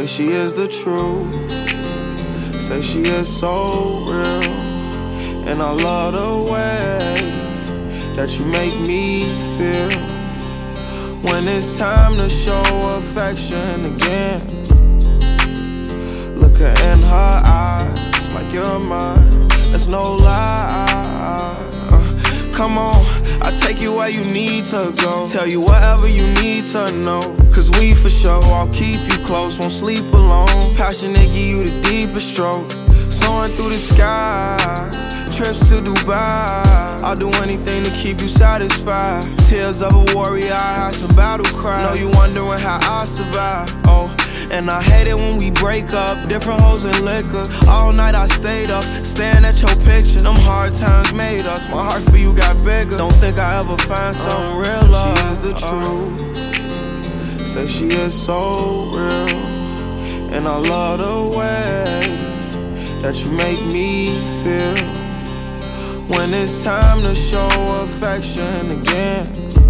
Say she is the truth. Say she is so real. And I love the way that you make me feel. When it's time to show affection again, look her in her eyes like you're mine. There's no lie. Come on, I'll take you where you need to go. Tell you whatever you need to know. Cause we for sure, I'll keep you close, won't sleep alone. Passionate, give you the deepest stroke. Soaring through the skies, trips to Dubai. I'll do anything to keep you satisfied. Tears of a warrior, I had some battle cry. Know you wondering how I survive. Oh, and I hate it when we break up. Different hoes and liquor. All night I stayed up, staring at your picture. Them hard times made us. My heart for you got bigger. Don't think I ever find something real love. She is the truth. Say she is so real. And I love the way that you make me feel. When it's time to show affection again,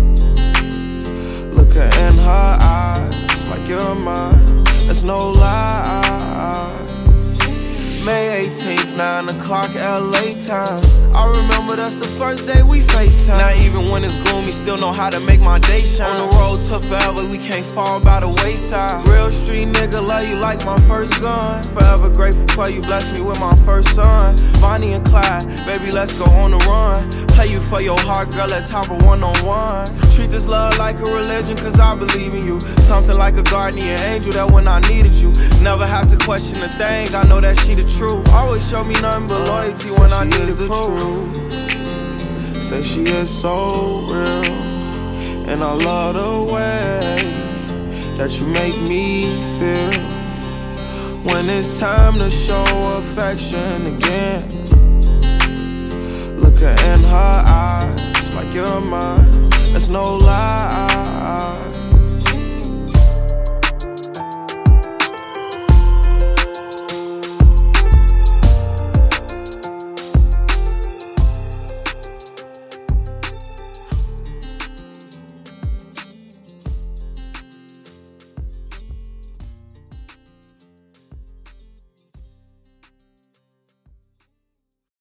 look her in her eyes like you're mine. There's no lie. May 18th, 9 o'clock LA time. I remember that's the first day we FaceTime. Now even when it's gloomy, still know how to make my day shine. On the road to forever, we can't fall by the wayside. Real street nigga, love you like my first gun. Forever grateful for you, bless me with my first son. Bonnie and Clyde, baby, let's go on the run. Play you for your heart, girl, let's hop a one-on-one. Treat this love like a religion, cause I believe in you. Something like a guardian angel that when I needed you, never have to question a thing, I know that she the truth. Always show me nothing but loyalty when I needed the truth. Say she is so real. And I love the way that you make me feel. When it's time to show affection again, look her in her eyes like you're mine. There's no lie.